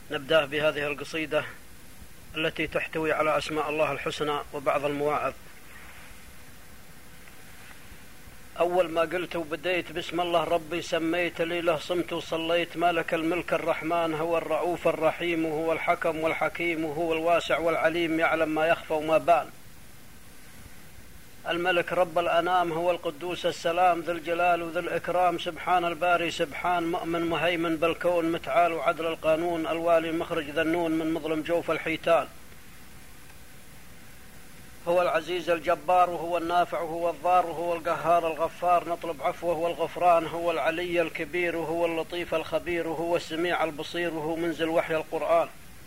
نبدأ بهذه القصيدة التي تحتوي على أسماء الله الحسنى وبعض المواعظ. أول ما قلت وبديت بسم الله ربي سميت لي له صمت وصليت، مالك الملك الرحمن هو الرؤوف الرحيم، وهو الحكم والحكيم، وهو الواسع والعليم يعلم ما يخفى وما بان. الملك رب الأنام هو القدوس السلام، ذو الجلال وذو الإكرام، سبحان الباري سبحان، مؤمن مهيمن بالكون، متعال وعدل القانون، الوالي مخرج ذنون من مظلم جوف الحيتان. هو العزيز الجبار، وهو النافع وهو الضار، وهو القهار الغفار، نطلب عفوه والغفران. هو العلي الكبير، وهو اللطيف الخبير، وهو السميع البصير، وهو منزل وحي القرآن.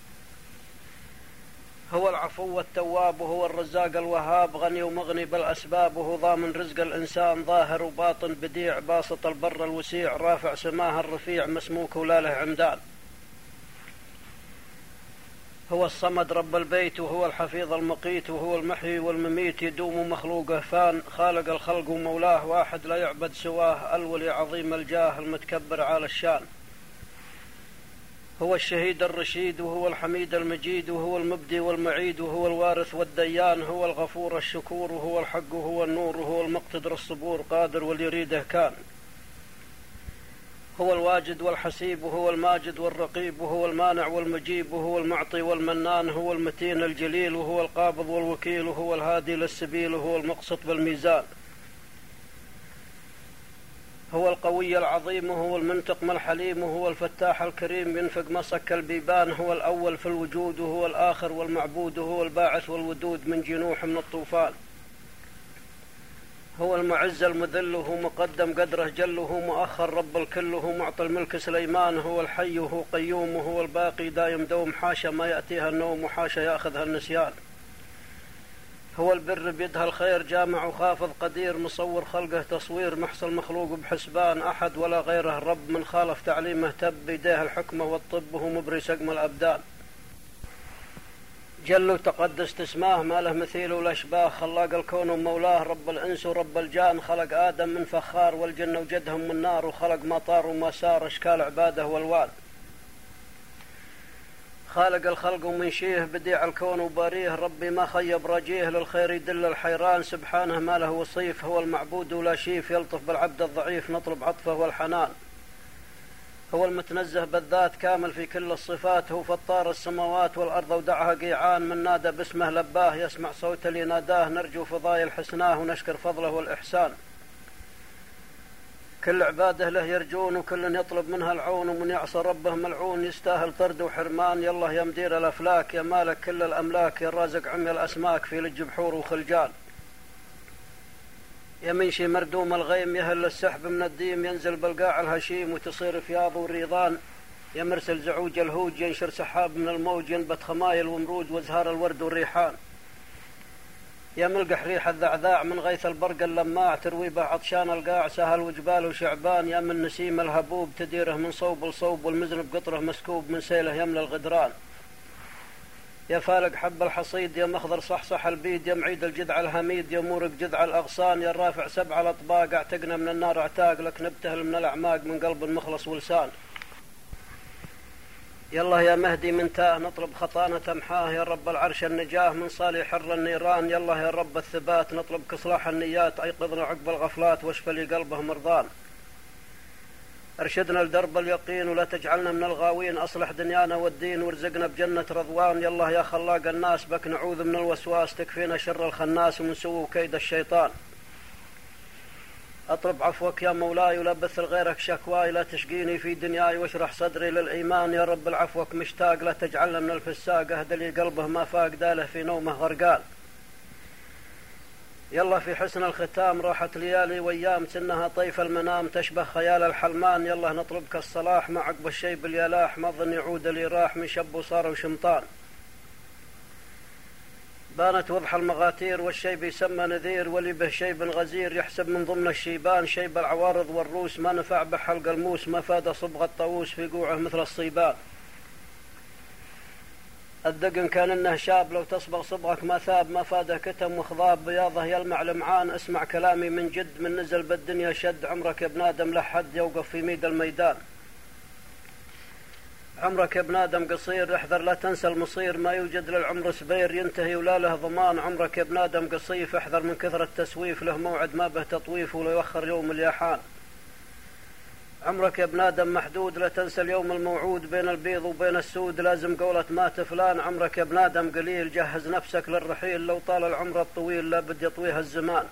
هو العفو التواب، وهو الرزاق الوهاب، غني ومغني بالأسباب، وهو ضامن رزق الإنسان، ظاهر وباطن بديع، باسط البر الوسيع، رافع سماه الرفيع، مسموك ولا له عمدان. هو الصمد رب البيت، وهو الحفيظ المقيت، وهو المحيي والمميت، يدوم مخلوقه فان، خالق الخلق ومولاه، واحد لا يعبد سواه، الولي عظيم الجاه، المتكبر عال الشان. هو الشهيد الرشيد، وهو الحميد المجيد، وهو المبدي والمعيد، وهو الوارث والديان. هو الغفور الشكور، وهو الحق، وهو النور، وهو المقتدر الصبور، قادر واللي يريده كان. هو الواجد والحسيب، وهو الماجد والرقيب، وهو المانع والمجيب، وهو المعطي والمنان. هو المتين الجليل، وهو القابض والوكيل، وهو الهادي للسبيل، وهو المقسط بالميزان. هو القوي العظيم، وهو المنتقم الحليم، وهو الفتاح الكريم، ينفق مسك البيبان. هو الأول في الوجود، وهو الآخر والمعبود، وهو الباعث والودود من جنوح من الطوفان. هو المعز المذل، وهو مقدم قدره جل، وهو مؤخر رب الكل، وهو معطي الملك سليمان. هو الحي، وهو قيوم، وهو الباقي دايم دوم، حاشا ما يأتيها النوم، وحاشا يأخذها النسيان. هو البر بيدها الخير، جامع وخافض قدير، مصور خلقه تصوير، محصى المخلوق بحسبان، أحد ولا غيره رب، من خالف تعليمه تب، بيديه الحكمة والطب، وهو مبري سقم الأبدان. جل وتقدس تسماه، ما له مثيل ولا شباه، خلاق الكون ومولاه، رب الإنس ورب الجان، خلق آدم من فخار، والجن وجدهم من نار، وخلق ما طار وما سار، أشكال عباده والوان. خالق الخلق ومنشيه، بديع الكون وباريه، ربي ما خيب رجيه، للخير يدل الحيران، سبحانه ما له وصيف. هو المعبود ولا شيف، يلطف بالعبد الضعيف، نطلب عطفه والحنان. هو المتنزه بالذات، كامل في كل الصفات، هو فطار السماوات والأرض ودعها قيعان، من نادى باسمه لباه، يسمع صوت اللي ناداه، نرجو فضايل حسناه، ونشكر فضله والإحسان. كل عباده له يرجون، وكل يطلب منها العون، ومن يعصى ربه ملعون، يستاهل طرد وحرمان. يالله يا مدير الأفلاك، يا مالك كل الأملاك، يا رازق عمي الأسماك في لج بحور وخلجان. يا منشي مردوم الغيم، يهل السحب من الديم، ينزل بالقاع الهشيم، وتصير فياض وريضان. يا مرسل زعوج الهوج، ينشر سحاب من الموج، ينبت خمايل ومروج وازهار الورد والريحان. يا ملقح ريح الذعذاع، من غيث البرق اللماع، تروي به عطشان القاع، سهل وجبال وشعبان. يا من نسيم الهبوب، تديره من صوب لصوب، والمزن بقطره مسكوب، من سيله يملى الغدران. يا فالق حب الحصيد، يا مخضر صحصح البيد، يا معيد الجذع الهميد، يا مورق جذع الأغصان. يا الرافع سبع الأطباق، اعتقنا من النار اعتاق، لك نبتهل من الأعماق، من قلب مخلص ولسان. يالله يا مهدي من تاه، نطلب خطانا تمحاه، يا رب العرش النجاه، من صالح حر النيران. يالله يا رب الثبات، نطلب كصلاح النيات، أيقظنا عقب الغفلات، واشفى لي قلبه مرضان. ارشدنا لدرب اليقين، ولا تجعلنا من الغاوين، أصلح دنيانا والدين، وارزقنا بجنة رضوان. يالله يا خلاق الناس، بك نعوذ من الوسواس، تكفينا شر الخناس، ومن سوء كيد الشيطان. أطلب عفوك يا مولاي، ولبث لغيرك شكواي، لا تشقيني في دنياي، واشرح صدري للإيمان. يا رب العفوك مشتاق، لا تجعلنا من الفساق، اهدى لي قلبه ما فاق، داله في نومه غرقان. يلا في حسن الختام، راحت ليالي وأيام، سنها طيف المنام، تشبه خيال الحلمان. يلا نطلبك الصلاح، ما عقب الشيب اليلاح، ما ظن يعود لي راح، من شب وصار وشمطان. بانت وضح المغاتير، والشيب يسمى نذير، ولي به شيب غزير، يحسب من ضمن الشيبان، شيب العوارض والروس، ما نفع بحلق الموس، ما فاد صبغ الطاووس في قوعه مثل الصيبان. الدقن كان انه شاب، لو تصبغ صبغك ما ثاب، ما فاده كتم وخضاب، بياضه يلمع لمعان. اسمع كلامي من جد، من نزل بالدنيا شد، عمرك يا ابن ادم لحد يوقف في ميد الميدان. عمرك يا ابن آدم قصير، احذر لا تنسى المصير، ما يوجد للعمر سبير ينتهي ولا له ضمان. عمرك يا ابن آدم قصيف، احذر من كثرة التسويف، له موعد ما به تطويف ولا يؤخر يوم الياحان. عمرك يا ابن آدم محدود، لا تنسى اليوم الموعود، بين البيض وبين السود لازم قولة مات فلان. عمرك يا ابن آدم قليل، جهز نفسك للرحيل، لو طال العمر الطويل لا بد يطويها الزمان.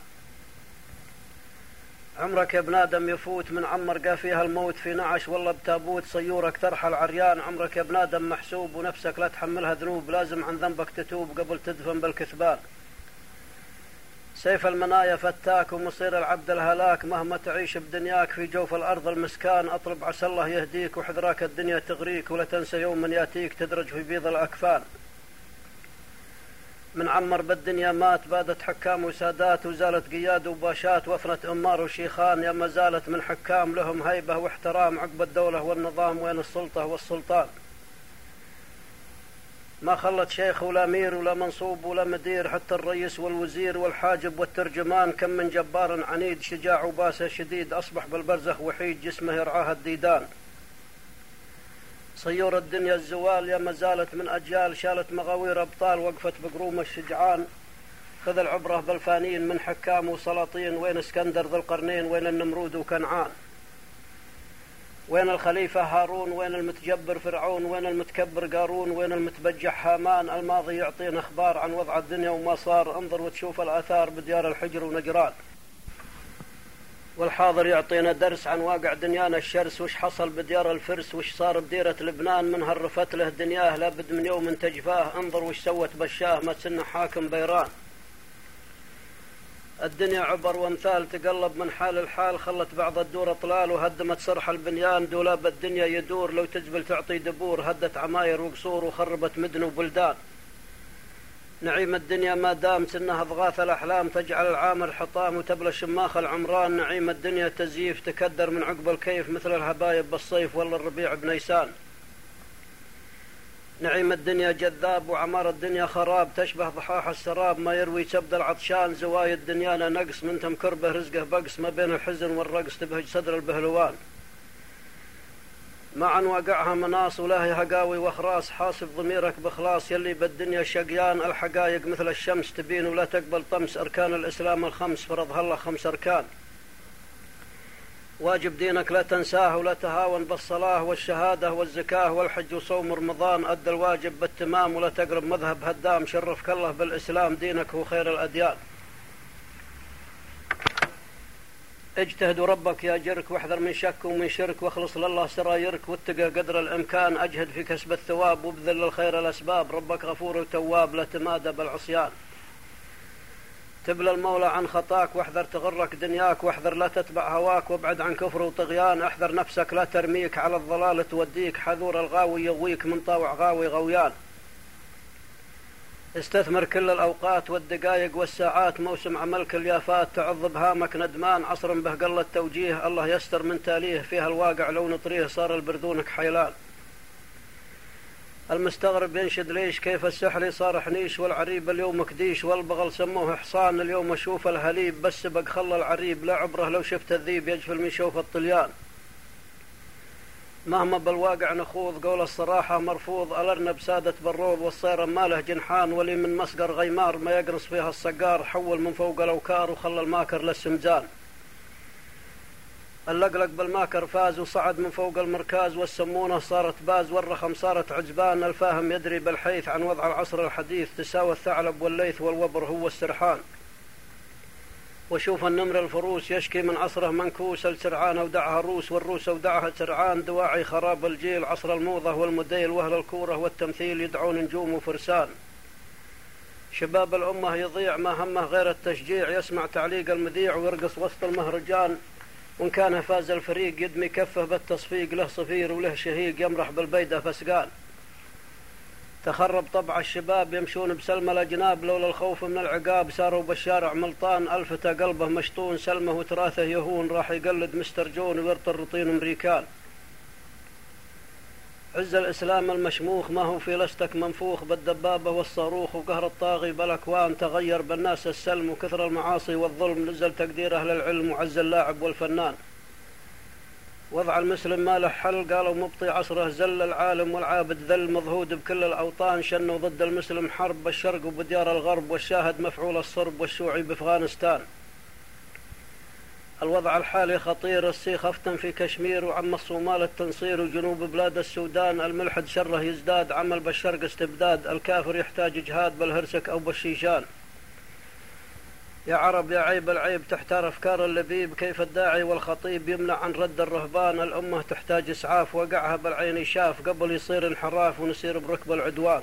عمرك يا ابن آدم يفوت، من عمر قا فيها الموت، في نعش والله بتابوت، صيورك ترحل عريان. عمرك يا ابن آدم محسوب، ونفسك لا تحملها ذنوب، لازم عن ذنبك تتوب قبل تدفن بالكثبان. سيف المنايا فتاك، ومصير العبد الهلاك، مهما تعيش بدنياك في جوف الأرض المسكان. أطلب عسى الله يهديك، وحذراك الدنيا تغريك، ولا تنسى يوم من ياتيك تدرج في بيض الأكفان. من عمر بالدنيا مات، بادت حكام وسادات، وزالت قياد وباشات، وافنت أمار وشيخان. يا ما زالت من حكام لهم هيبة واحترام، عقب الدولة والنظام وين السلطة والسلطان. ما خلت شيخ ولا أمير ولا منصوب ولا مدير، حتى الرئيس والوزير والحاجب والترجمان. كم من جبار عنيد، شجاع وباسه شديد، أصبح بالبرزخ وحيد، جسمه يرعاه الديدان. صيور الدنيا الزوال، يا ما زالت من أجيال، شالت مغاوير أبطال، وقفت بقروم الشجعان. خذ العبرة بالفانين، من حكام وسلاطين، وين اسكندر ذو القرنين، وين النمرود وكنعان. وين الخليفة هارون، وين المتجبر فرعون، وين المتكبر قارون، وين المتبجح هامان. الماضي يعطينا أخبار عن وضع الدنيا وما صار، انظر وتشوف الآثار بديار الحجر ونجران. والحاضر يعطينا درس عن واقع دنيانا الشرس، وش حصل بديار الفرس، وش صار بديرة لبنان، من هرفت له دنياه لابد من يوم تجفاه. انظر وش سوت بشاه، ما تسنى حاكم بيران. الدنيا عبر وامثال، تقلب من حال الحال، خلت بعض الدور اطلال، وهدمت صرح البنيان. دولاب الدنيا يدور، لو تجبل تعطي دبور، هدت عماير وقصور، وخربت مدن وبلدان. نعيم الدنيا ما دام، سنها ضغاث الأحلام، تجعل العامر حطام وتبلى شماخ العمران. نعيم الدنيا تزييف، تكدر من عقب الكيف، مثل الهبايب بالصيف ولا الربيع بنيسان. نعيم الدنيا جذاب، وعمار الدنيا خراب، تشبه ضحاح السراب، ما يروي سبد العطشان. زوايد دنيانا نقص، من تمكر به رزقه بقص، ما بين الحزن والرقص تبهج صدر البهلوان. معا وقعها مناص، ولاهي هقاوي واخراس، حاسب ضميرك بخلاص، يلي بالدنيا شقيان. الحقايق مثل الشمس تبين، ولا تقبل طمس، أركان الإسلام الخمس فرضها الله 5 أركان. واجب دينك لا تنساه، ولا تهاون بالصلاة والشهادة والزكاة والحج وصوم رمضان. أدى الواجب بالتمام، ولا تقرب مذهب هدام، شرفك الله بالإسلام، دينك هو خير الأديان. اجتهد ربك يا جرك، واحذر من شك ومن شرك، واخلص لله سرايرك، واتقى قدر الإمكان، أجهد في كسب الثواب، وابذل الخير الأسباب. ربك غفور وتواب، لا تمادى بالعصيان. تبلى المولى عن خطاك، واحذر تغرك دنياك، واحذر لا تتبع هواك، وابعد عن كفر وطغيان. احذر نفسك لا ترميك على الضلال توديك، حذور الغاوي يغويك، من طاوع غاوي غويان. استثمر كل الأوقات والدقائق والساعات، موسم عملك اليافات، تعض بهامك ندمان. عصر به قل التوجيه، الله يستر من تاليه، فيها الواقع لو نطريه صار البردونك حيلان. المستغرب ينشد ليش، كيف السحلي صار حنيش، والعريب اليوم كديش، والبغل سموه حصان. اليوم اشوف الهليب، بس سبق خلى العريب، لا عبره لو شفت الذيب، يجفل من شوف الطليان. مهما بالواقع نخوض، قول الصراحة مرفوض، الأرنب سادت بالروض، والصير ما له جنحان، ولي من مسقر غيمار، ما يقرص فيها الصقار، حول من فوق الأوكار، وخلى الماكر للسمزان. اللقلق بالماكر فاز، وصعد من فوق المركاز، والسمونة صارت باز، والرخم صارت عجبان. الفاهم يدري بالحيث عن وضع العصر الحديث، تساوى الثعلب والليث، والوبر هو السرحان. وشوف النمر الفروس، يشكي من عصره منكوس، السرعان ودعها روس، والروس ودعها سرعان. دواعي خراب الجيل، عصر الموضة والمديل، وأهل الكورة والتمثيل يدعون نجوم وفرسان. شباب الأمة يضيع، ما همه غير التشجيع، يسمع تعليق المذيع ويرقص وسط المهرجان. وإن كان فاز الفريق يدمي كفه بالتصفيق، له صفير وله شهيق، يمرح بالبيدة فسقان. تخرب طبع الشباب، يمشون بسلم الأجناب، لولا الخوف من العقاب، ساروا بالشارع ملطان. ألفتى قلبه مشطون، سلمه وتراثه يهون، راح يقلد مستر جون ويرطر رطين أمريكان. عز الإسلام المشموخ، ما هو في لستك منفوخ، بالدبابة والصاروخ، وقهر الطاغي بالأكوان. تغير بالناس السلم، وكثر المعاصي والظلم، نزل تقدير أهل العلم، وعز اللاعب والفنان. وضع المسلم ما له حل، قالوا مبطي عصره زل، العالم والعابد ذل، مضهود بكل الأوطان، شنوا ضد المسلم حرب بالشرق وبديار الغرب، والشاهد مفعول الصرب والشيوعي بأفغانستان. الوضع الحالي خطير، السيخ أفتن في كشمير، وعم الصومال التنصير، وجنوب بلاد السودان الملحد شره يزداد، عمل بالشرق استبداد، الكافر يحتاج جهاد بالهرسك أو بالشيشان. يا عرب يا عيب العيب، تحتار أفكار اللبيب، كيف الداعي والخطيب يمنع عن رد الرهبان، الأمة تحتاج إسعاف، وقعها بالعين شاف، قبل يصير انحراف ونسير بركب العدوان.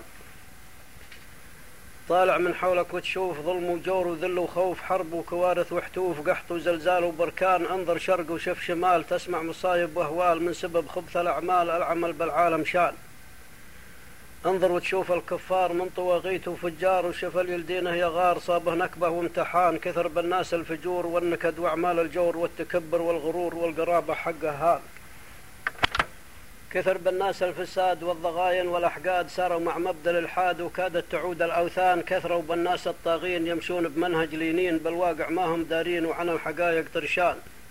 طالع من حولك وتشوف ظلم وجور وذل وخوف، حرب وكوارث وحتوف، قحط وزلزال وبركان، انظر شرق وشف شمال، تسمع مصايب واهوال من سبب خبث الأعمال، العمل بالعالم شان. انظر وتشوف الكفار من طواغيت وفجار، وشف اليلدينه يغار، صابه نكبه وامتحان، كثر بالناس الفجور والنكد واعمال الجور والتكبر والغرور والقرابه حقه هان. كثر بالناس الفساد والضغاين والأحقاد، ساروا مع مبدأ الإلحاد وكادت تعود الأوثان، كثروا بالناس الطاغين يمشون بمنهج لينين، بالواقع ما هم دارين وعن الحقائق طرشان.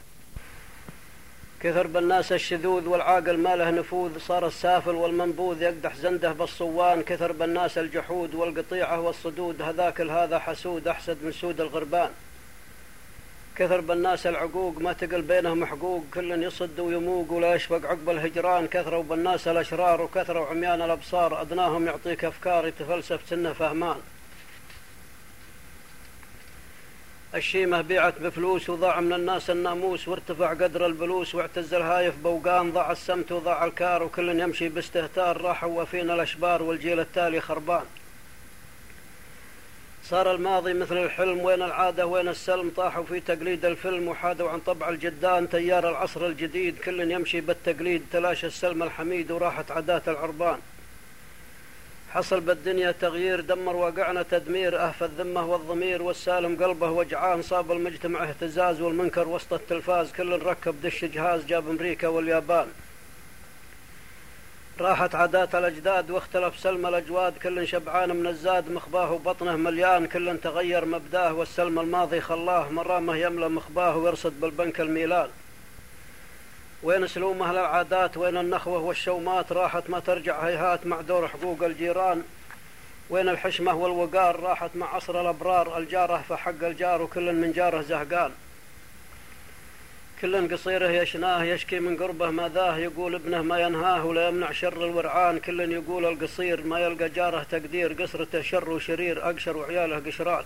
كثر بالناس الشذوذ والعاقل ما له نفوذ، صار السافل والمنبوذ يقدح زنده بالصوان، كثر بالناس الجحود والقطيعة والصدود، هذاك هذا حسود أحسد من سود الغربان. كثر بالناس العقوق ما تقل بينهم حقوق، كل يصد ويموق ولا يشفق عقب الهجران، كثروا بالناس الأشرار وكثروا عميان الأبصار، أدناهم يعطيك أفكار يتفلسف سنه فهمان. الشيمة بيعت بفلوس وضاع من الناس الناموس، وارتفع قدر البلوس واعتز الهايف بوقان، ضاع السمت وضاع الكار، وكل يمشي باستهتار، راحوا وفينا الأشبار والجيل التالي خربان. صار الماضي مثل الحلم، وين العادة وين السلم، طاحوا في تقليد الفيلم وحادوا عن طبع الجدان، تيار العصر الجديد كل يمشي بالتقليد، تلاشى السلم الحميد وراحت عادات العربان. حصل بالدنيا تغيير، دمر واقعنا تدمير، أهفى الذمة والضمير والسالم قلبه وجعان، صاب المجتمع اهتزاز والمنكر وسط التلفاز، كل ركب دش جهاز جاب أمريكا واليابان. راحت عادات الأجداد واختلف سلم الأجواد، كل شبعان من الزاد مخباه وبطنه مليان، كل تغير مبداه والسلم الماضي خلاه، مرامه يملى مخباه ويرصد بالبنك الميلان. وين سلومه للعادات، وين النخوة والشومات، راحت ما ترجع هيهات مع دور حقوق الجيران. وين الحشمة والوقار، راحت مع عصر الأبرار، الجاره فحق الجار وكل من جاره زهقان. كل قصيره يشناه يشكي من قربه ماذاه، يقول ابنه ما ينهاه ولا يمنع شر الورعان، كل يقول القصير ما يلقى جاره تقدير، قسرته شر وشرير أقشر وعياله قشران.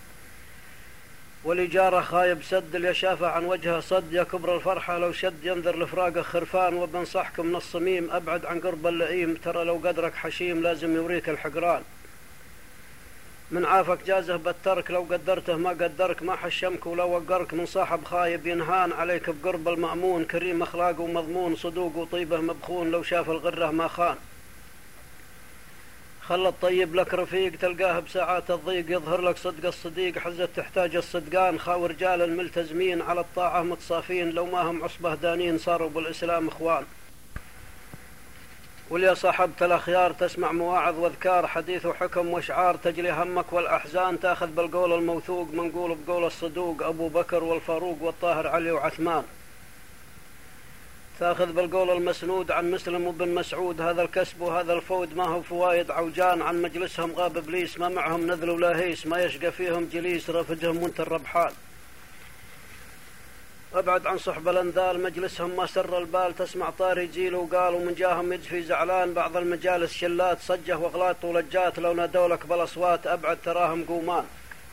ولي جاره خايب سد، اليشافة عن وجهه صد، يا كبر الفرحة لو شد، ينذر لفراقه خرفان، وبنصحكم من الصميم أبعد عن قرب اللئيم، ترى لو قدرك حشيم لازم يوريك الحقران. من عافك جازه بالترك، لو قدرته ما قدرك، ما حشمك ولو وقرك، من صاحب خايب ينهان عليك بقرب المأمون، كريم أخلاقه ومضمون، صدوق وطيبه مبخون، لو شاف الغره ما خان. خلى الطيب لك رفيق، تلقاه بساعات الضيق، يظهر لك صدق الصديق، حزة تحتاج الصدقان، خاو رجال الملتزمين على الطاعة متصافين، لو ما هم عصبة دانين صاروا بالإسلام إخوان. وليا صاحبت الأخيار تسمع مواعظ واذكار، حديث وحكم واشعار، تجلي همك والأحزان، تاخذ بالقول الموثوق، منقول بقول الصدوق، أبو بكر والفاروق والطاهر علي وعثمان. تاخذ بالقول المسنود عن مسلم وبن مسعود، هذا الكسب وهذا الفود ما هو فوايد عوجان، عن مجلسهم غاب إبليس، ما معهم نذل ولا هيس، ما يشقى فيهم جليس، رافدهم وانت الربحان. أبعد عن صحب الأنذال، مجلسهم ما سر البال، تسمع طاري جيل وقال، ومن جاهم يجفي زعلان، بعض المجالس شلات صجه وغلاط ولجات، لو نادولك بالأصوات أبعد تراهم قومان.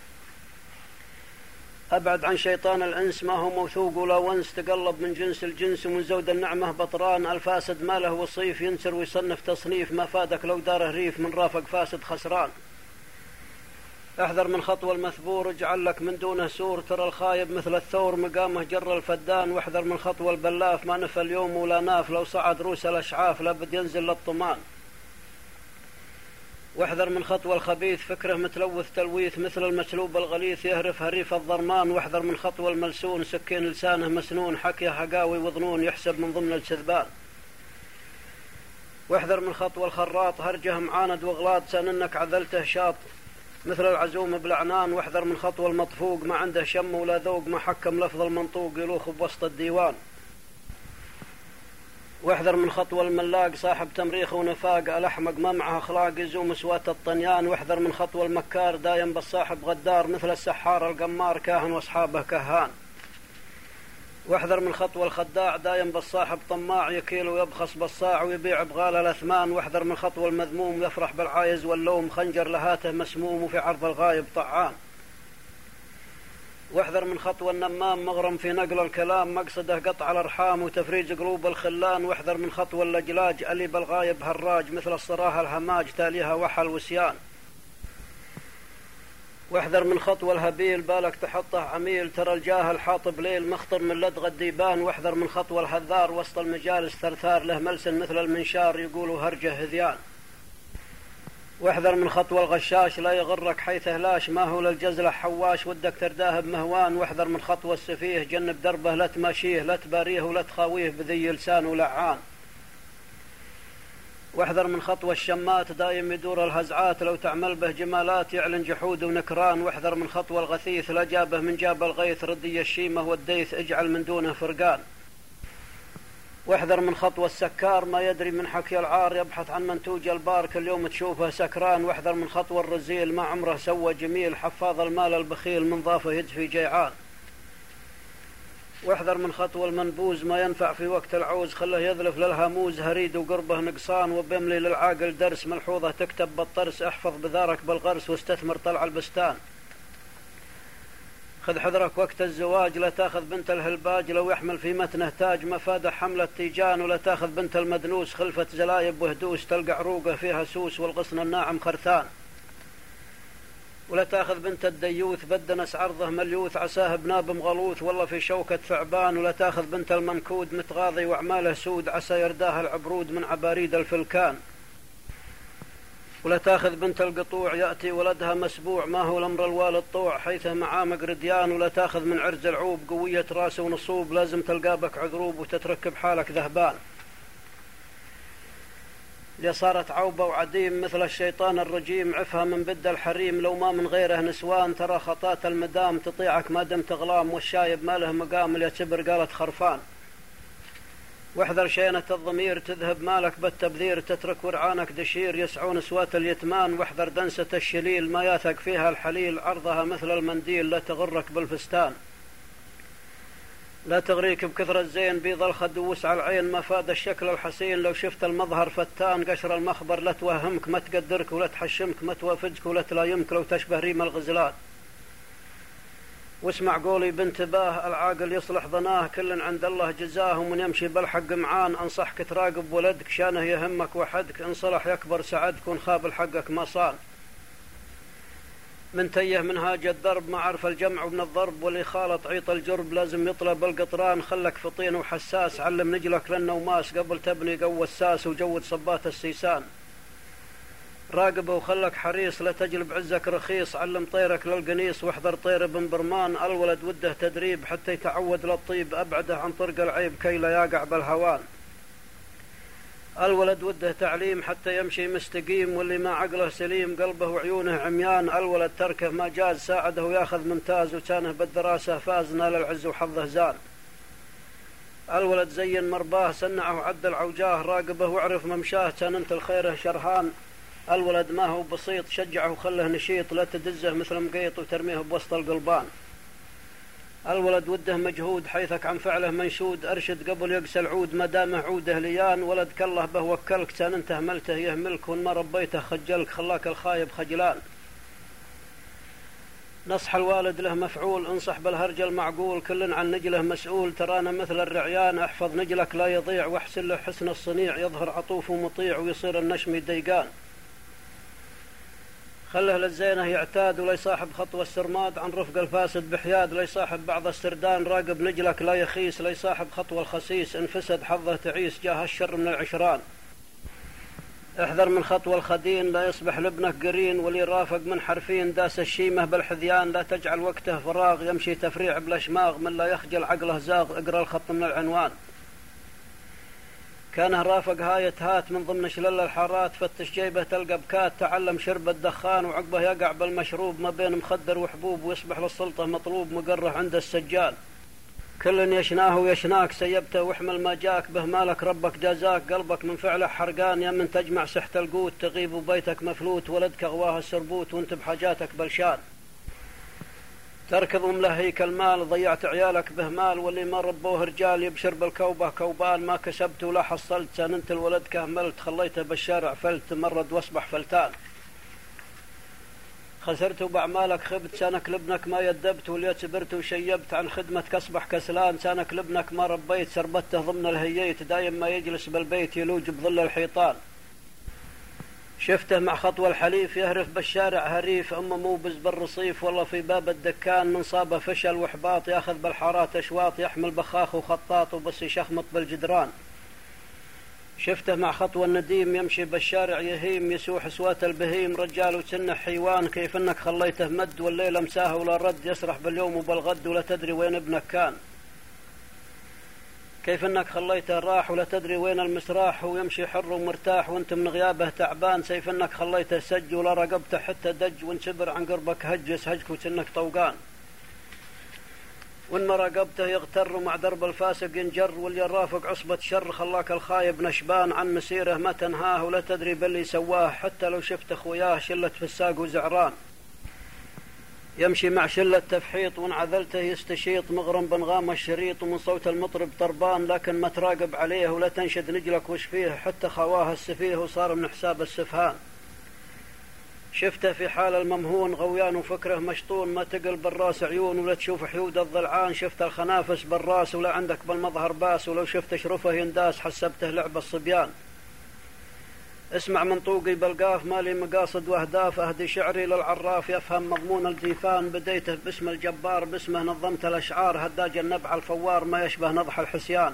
أبعد عن شيطان الإنس ما هو موثوق ولا ونس، تقلب من جنس الجنس ومن زود النعمة بطران، الفاسد ما له وصيف، ينسر ويصنف تصنيف، ما فادك لو داره ريف، من رافق فاسد خسران. احذر من خطوة المثبور، اجعل لك من دونه سور، ترى الخايب مثل الثور مقامه جر الفدان، واحذر من خطوة البلاف ما نفى اليوم ولا ناف، لو صعد روس الأشعاف لابد ينزل للطمان. واحذر من خطوة الخبيث، فكره متلوث تلويث مثل المسلوب الغليث، يهرف هريف الضرمان. واحذر من خطوة الملسون، سكين لسانه مسنون، حكيه حقاوي وظنون، يحسب من ضمن السذبان. واحذر من خطوة الخراط، هرجه معاند وغلاط، سننك عذلته شاط مثل العزوم بلعنان. واحذر من خطوة المطفوق، ما عنده شم ولا ذوق، ما حكم لفظ المنطوق، يلوخ بوسط الديوان. واحذر من خطوة الملاق صاحب تمريخ ونفاق، الأحمق ما معه أخلاق يزوم سوات الطنيان. واحذر من خطوة المكار دايم بالصاحب غدار، مثل السحار القمار كاهن واصحابه كهان. واحذر من خطوة الخداع دايم بالصاحب طماع، يكيل ويبخس بالصاع ويبيع بغال الأثمان. واحذر من خطوة المذموم يفرح بالعايز واللوم، خنجر لهاته مسموم وفي عرض الغايب طعان. واحذر من خطوة النمام مغرم في نقل الكلام، مقصده قطع الأرحام وتفريج قلوب الخلان. واحذر من خطوة اللجلاج اللي بالغايب هراج، مثل الصراحة الهماج تاليها وحل وسيان. واحذر من خطوة الهبيل بالك تحطه عميل، ترى الجاهل حاطب ليل مخطر من لدغ الديبان. واحذر من خطوة الهذار وسط المجالس ثرثار، له ملسن مثل المنشار يقولوا هرجه هذيان. واحذر من خطوة الغشاش لا يغرك حيث هلاش، ما هو للجزلة حواش ودك ترداه بمهوان. واحذر من خطوة السفيه جنب دربه لا تماشيه، لا تباريه ولا تخاويه بذي لسان ولعان. واحذر من خطوة الشمات دايم يدور الهزعات، لو تعمل به جمالات يعلن جحود ونكران. واحذر من خطوة الغثيث لا جابه من جاب الغيث، ردي الشيمة والديث اجعل من دونه فرقان. واحذر من خطوة السكار ما يدري من حكي العار، يبحث عن منتوج البار كل يوم تشوفه سكران. واحذر من خطوة الرزيل ما عمره سوى جميل، حفاظ المال البخيل من ضافه يدفي جيعان. واحذر من خطوة المنبوز ما ينفع في وقت العوز، خله يذلف للهاموز هريد وقربه نقصان. وبيملي للعاقل درس ملحوظة تكتب بالطرس، احفظ بذارك بالغرس واستثمر طلع البستان. خذ حذرك وقت الزواج لا تاخذ بنت الهلباج، لو يحمل في متنه تاج مفاده حملة تيجان. ولا تاخذ بنت المدنوس خلفة زلايب وهدوس، تلقى عروقه فيها سوس والغصن الناعم خرثان. ولا تاخذ بنت الديوث بدنس عرضه مليوث، عساه بناب مغلوث والله في شوكة ثعبان. ولا تاخذ بنت المنكود متغاضي وأعماله سود، عسى يرداه العبرود من عباريد الفلكان. ولا تاخذ بنت القطوع يأتي ولدها مسبوع، ما هو الأمر الوالد طوع حيثه معامق رديان. ولا تاخذ من عرز العوب قوية راس ونصوب، لازم تلقى بك عذروب وتترك بحالك ذهبان. اللي صارت عوبة وعديم مثل الشيطان الرجيم، عفها من بد الحريم لو ما من غيره نسوان. ترى خطات المدام تطيعك ما دمت غلام، والشايب ما له مقام اللي يعتبر قالت خرفان. واحذر شينة الضمير تذهب مالك بالتبذير، تترك ورعانك دشير يسعون سوات اليتمان. واحذر دنسة الشليل ما ياثق فيها الحليل، عرضها مثل المنديل لا تغرك بالفستان. لا تغريك بكثرة الزين بيض الخد ووسع العين، ما فاد الشكل الحسين لو شفت المظهر فتان. قشر المخبر لا توهمك ما تقدرك ولا تحشمك، ما توافجك ولا تلايمك لو تشبه ريم الغزلان. واسمع قولي بانتباه العاقل يصلح ظناه، كل عند الله جزاه ومن يمشي بالحق معان. انصحك تراقب ولدك شانه يهمك وحدك، ان صلح يكبر سعدك وان خاب الحقك ما صان. من تيه منهاج الدرب ما عرف الجمع من الضرب، واللي خالط عيط الجرب لازم يطلب القطران. خلك فطين وحساس علم نجلك للنوماس، قبل تبني قوة الساس وجود صبات السيسان. راقبه وخلك حريص لا تجلب عزك رخيص، علم طيرك للقنيص واحذر طير بن برمان. الولد وده تدريب حتى يتعود للطيب، أبعده عن طرق العيب كي لا يقع بالهوان. الولد وده تعليم حتى يمشي مستقيم، واللي ما عقله سليم قلبه وعيونه عميان. الولد تركه ما جاز ساعده ياخذ ممتاز، وكانه بالدراسة فاز نال العز وحظه زان. الولد زين مرباه سنعه وعدل عوجاه، راقبه واعرف ممشاه كان انت الخيره شرهان. الولد ما هو بسيط شجعه وخله نشيط، لا تدزه مثل مقيط وترميه بوسط القلبان. الولد وده مجهود حيثك عن فعله منشود، أرشد قبل يقسى العود ما دامه عوده ليان. ولد كله به وكلك كان انت هملته يهملك، وان ما ربيته خجلك خلاك الخايب خجلان. نصح الوالد له مفعول، انصح بالهرج المعقول، كل عن نجله مسؤول. ترانا مثل الرعيان احفظ نجلك لا يضيع، واحسن له حسن الصنيع يظهر عطوف ومطيع ويصير النشم ديقان. خله للزينه يعتاد ولا يصاحب خطوة السرماد، عن رفق الفاسد بحياد لا يصاحب بعض السردان. راقب نجلك لا يخيس لا يصاحب خطوة الخسيس، ان فسد حظه تعيس جاه الشر من العشران. احذر من خطوة الخدين لا يصبح لابنك قرين، واللي رافق من حرفين داس الشيمة بالحذيان. لا تجعل وقته فراغ، يمشي تفريع بالاشماغ، من لا يخجل عقله زاغ، اقرأ الخط من العنوان. احذر من خطوة الخدين لا يصبح لابنك قرين، واللي رافق من حرفين داس الشيمة بالحذيان. لا تجعل وقته فراغ، يمشي تفريع بالاشماغ، من لا يخجل عقله زاغ، اقرأ الخط من العنوان. كانه رافق هاية هات من ضمن شلل الحارات، فتش جيبه تلقى بكات، تعلم شرب الدخان وعقبه يقع بالمشروب ما بين مخدر وحبوب، ويصبح للسلطة مطلوب مقره عند السجان. كل يشناه ويشناك سيبته واحمل ما جاك به مالك ربك جازاك. قلبك من فعله حرقان يا من تجمع سحت القوت، تغيب وبيتك مفلوت ولدك غواه السربوت وانت بحاجاتك بلشان. تركض وملهيك المال ضيعت عيالك به مال، واللي ما ربوه رجال يبشر بالكوبة كوبان. ما كسبت ولا حصلت سننت الولد كهملت، خليته بالشارع فلت مرد واصبح فلتان. خسرت وبأعمالك خبت سانك لابنك ما يدبت، واللي سبرت وشيبت عن خدمتك أصبح كسلان. سانك لابنك ما ربيت سربته ضمن الهييت، دايم ما يجلس بالبيت يلوج بظل الحيطان. شفته مع خطوة الحليف يهرف بالشارع هريف، أما موبز بالرصيف والله في باب الدكان. من صابه فشل وإحباط ياخذ بالحارات أشواط، يحمل بخاخ وخطاط وبس يشخمط بالجدران. شفته مع خطوة النديم يمشي بالشارع يهيم، يسوح سوات البهيم رجال وسنه حيوان. كيف انك خليته مد والليل مساه ولا رد، يسرح باليوم وبالغد ولا تدري وين ابنك كان. كيف انك خليته راح ولا تدري وين المسراح، ويمشي حر ومرتاح وانت من غيابه تعبان. سيف انك خليته سج ولا رقبته حتى دج، وانسبر عن قربك هجس هجك وسنك طوقان. وإن ما راقبته يغتر ومع درب الفاسق ينجر، واللي رافق عصبة شر خلاك الخايب نشبان. عن مسيره ما تنهاه ولا تدري باللي سواه، حتى لو شفت خوياه شلة فساق وزعران. يمشي مع شلة تفحيط وانعذلته يستشيط، مغرم بنغام الشريط ومن صوت المطرب طربان. لكن ما تراقب عليه ولا تنشد نجلك وش فيه، حتى خواه السفيه وصار من حساب السفهان. شفته في حال الممهون غويان وفكره مشطون، ما تقل بالراس عيون ولا تشوف حيود الضلعان. شفت الخنافس بالراس ولا عندك بالمظهر باس، ولو شفت شرفه ينداس حسبته لعب الصبيان. اسمع من طوقي بالقاف مالي مقاصد واهداف، اهدي شعري للعراف يفهم مضمون الجيفان. بديته باسم الجبار باسمه نظمت الاشعار، هداج النبع الفوار ما يشبه نضح الحسيان.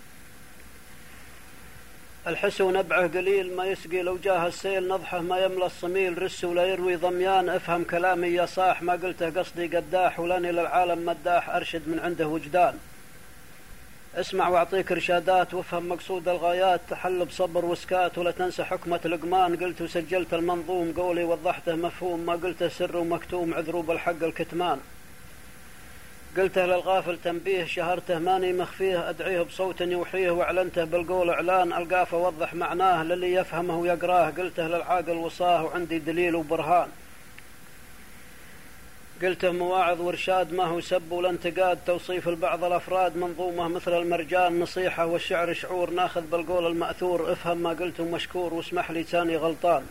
الحس ونبعه قليل ما يسقي لو جاه السيل، نضحه ما يملى الصميل رس ولا يروي ضميان. افهم كلامي يا صاح ما قلته قصدي قداح، ولاني للعالم مداح ارشد من عنده وجدان. اسمع واعطيك رشادات وافهم مقصود الغايات، تحل بصبر وسكات ولا تنسى حكمة لقمان. قلت وسجلت المنظوم قولي وضحته مفهوم، ما قلته سر ومكتوم عذروا بالحق الكتمان. قلته للغافل تنبيه شهرته ماني مخفيه، أدعيه بصوت يوحيه واعلنته بالقول إعلان. ألقاه وضح معناه للي يفهمه ويقراه، قلته للعاقل وصاه وعندي دليل وبرهان. قلته مواعظ وارشاد ما هو سب ولا انتقاد، توصيف البعض الأفراد منظومة مثل المرجان. نصيحة والشعر شعور ناخذ بالقول المأثور، افهم ما قلته مشكور واسمح لي ثاني غلطان.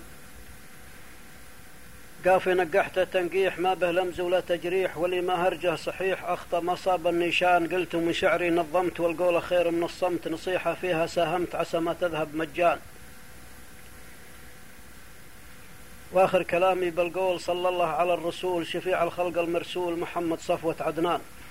قافي نقحته تنقيح ما به لمز ولا تجريح، واللي ما هرجه صحيح أخطأ ما صاب النيشان. قلت من شعري نظمت والقول خير من الصمت، نصيحة فيها ساهمت عسى ما تذهب مجان. وآخر كلامي بالقول صلى الله على الرسول شفيع الخلق المرسول محمد صفوة عدنان.